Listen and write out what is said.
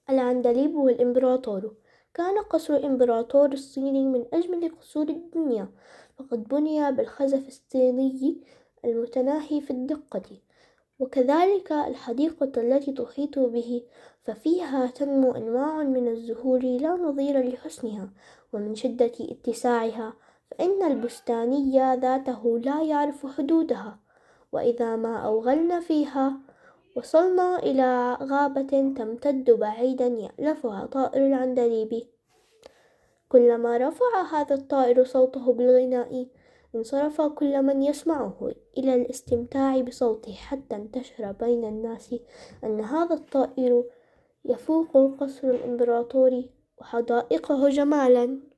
العندليب والإمبراطور. كان قصر الإمبراطور الصيني من أجمل قصور الدنيا، فقد بني بالخزف الصيني المتناهي في الدقة، وكذلك الحديقة التي تحيط به، ففيها تنمو أنواع من الزهور لا نظير لحسنها، ومن شدة اتساعها فإن البستاني ذاته لا يعرف حدودها. وإذا ما أوغلنا فيها وصلنا إلى غابة تمتد بعيدا يألفها طائر العندليب. كلما رفع هذا الطائر صوته بالغناء انصرف كل من يسمعه إلى الاستمتاع بصوته، حتى انتشر بين الناس أن هذا الطائر يفوق قصر الإمبراطور وحدائقه جمالا.